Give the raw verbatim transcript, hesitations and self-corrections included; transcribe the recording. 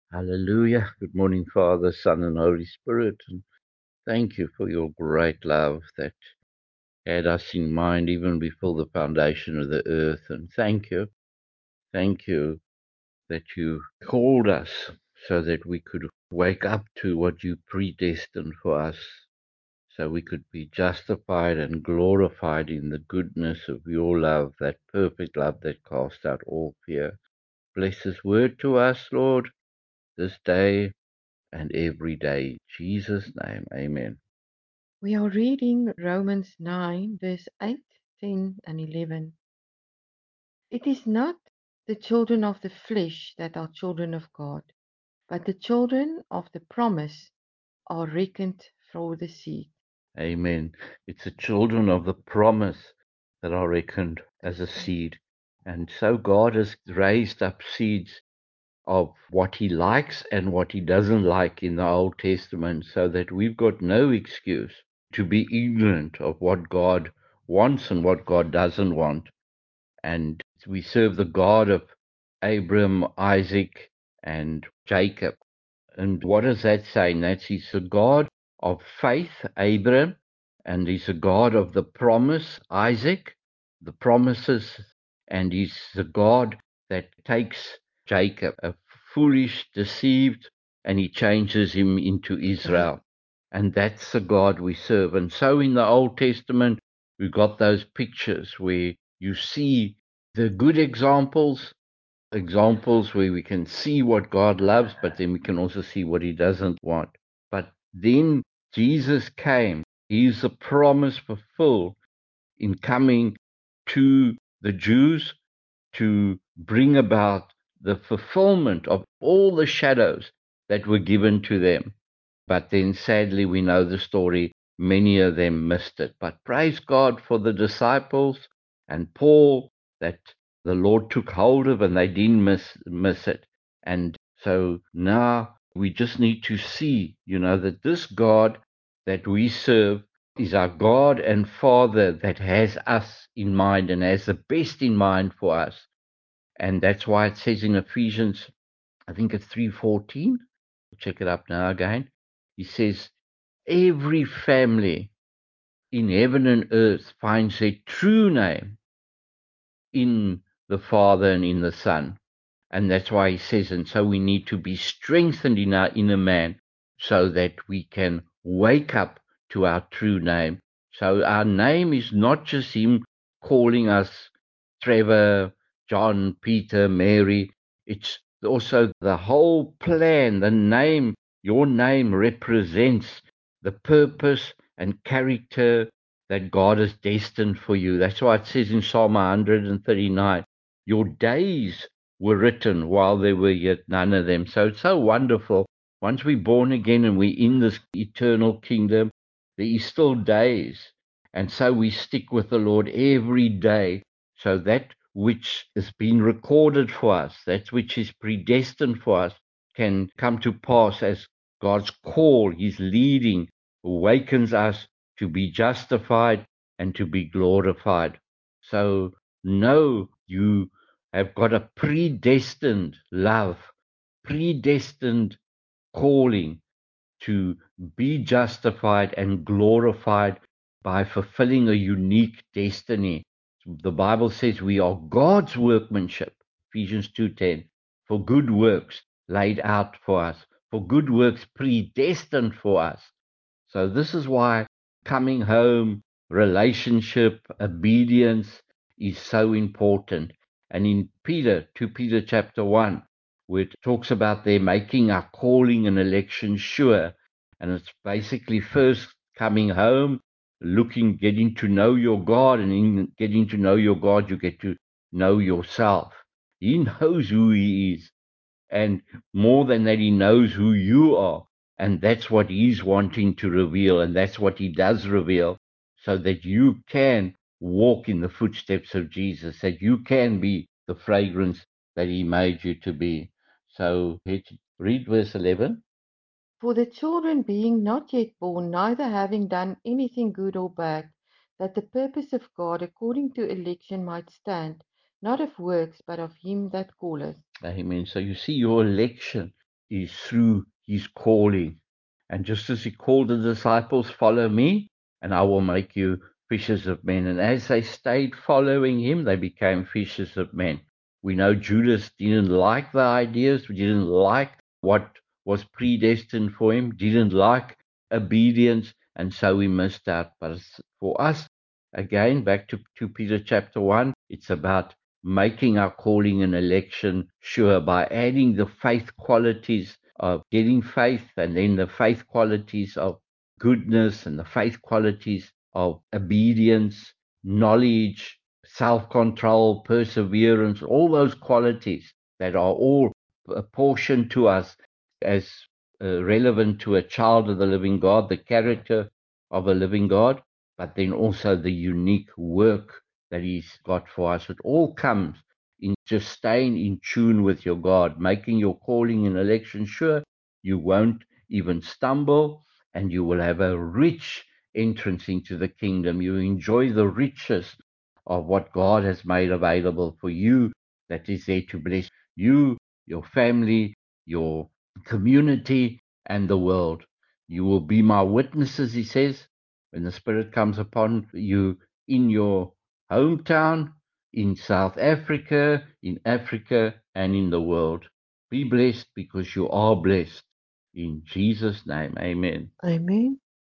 Hallelujah. Good morning, Father, Son, and Holy Spirit. And thank you for your great love that had us in mind even before the foundation of the earth. And thank you, thank you that you called us so that we could wake up to what you predestined for us, so we could be justified and glorified in the goodness of your love, that perfect love that casts out all fear. Bless this word to us, Lord, this day and every day. In Jesus' name, amen. We are reading Romans nine, verse eight, ten, and eleven. It is not the children of the flesh that are children of God, but the children of the promise are reckoned for the seed. Amen. It's the children of the promise that are reckoned The as a seed. seed. And so God has raised up seeds of what he likes and what he doesn't like in the Old Testament, so that we've got no excuse to be ignorant of what God wants and what God doesn't want. And we serve the God of Abram, Isaac, and Jacob. And what does that say? That he's a God of faith, Abraham, and he's a God of the promise, Isaac, the promises, and he's the God that takes Jacob, a foolish, deceived, and he changes him into Israel. Israel. And that's the God we serve. And so in the Old Testament, we've got those pictures where you see the good examples examples where we can see what God loves, but then we can also see what he doesn't want. But then Jesus came. He's the promise fulfilled in coming to the Jews to bring about the fulfillment of all the shadows that were given to them. But then sadly, we know the story. Many of them missed it. But praise God for the disciples and Paul that the Lord took hold of and they didn't miss, miss it. And so now we just need to see, you know, that this God that we serve is our God and Father that has us in mind and has the best in mind for us. And that's why it says in Ephesians, I think it's three fourteen. Check it up now again. He says, every family in heaven and earth finds their true name in the Father and in the Son. And that's why he says, and so we need to be strengthened in our inner man so that we can wake up to our true name. So our name is not just him calling us Trevor, John, Peter, Mary. It's also the whole plan, the name, your name represents the purpose and character that God has destined for you. That's why it says in Psalm one thirty-nine, your days were written while there were yet none of them. So it's so wonderful. Once we're born again and we're in this eternal kingdom, there is still days. And so we stick with the Lord every day. So that which has been recorded for us, that which is predestined for us, can come to pass as God's call, his leading, awakens us to be justified and to be glorified. So know you have got a predestined love, predestined calling to be justified and glorified by fulfilling a unique destiny. The Bible says we are God's workmanship, Ephesians two ten, for good works laid out for us, for good works predestined for us. So this is why coming home, relationship, obedience is so important. And in Peter, two Peter chapter one, where it talks about their making our calling and election sure. And it's basically first coming home, looking, getting to know your God, and in getting to know your God, you get to know yourself. He knows who he is. And more than that, he knows who you are. And that's what he's wanting to reveal. And that's what he does reveal, so that you can walk in the footsteps of Jesus, that you can be the fragrance that he made you to be. So read verse eleven. For the children being not yet born, neither having done anything good or bad, that the purpose of God according to election might stand, not of works, but of him that calleth. Amen. So you see your election. is through his calling. And just as he called the disciples, follow me, and I will make you fishers of men. And as they stayed following him, they became fishers of men. We know Judas didn't like the ideas, didn't like what was predestined for him, didn't like obedience, and so he missed out. But for us, again, back to, to Peter chapter one, it's about making our calling and election sure by adding the faith qualities of getting faith, and then the faith qualities of goodness, and the faith qualities of obedience, knowledge, self-control, perseverance, all those qualities that are all apportioned to us as uh, relevant to a child of the living God, the character of a living God, but then also the unique work that he's got for us. It all comes in just staying in tune with your God, making your calling and election sure. You won't even stumble, and you will have a rich entrance into the kingdom. You enjoy the riches of what God has made available for you, that is there to bless you, your family, your community, and the world. You will be my witnesses, he says, when the Spirit comes upon you in your hometown, in South Africa, in Africa, and in the world. Be blessed because you are blessed. In Jesus' name, amen. Amen.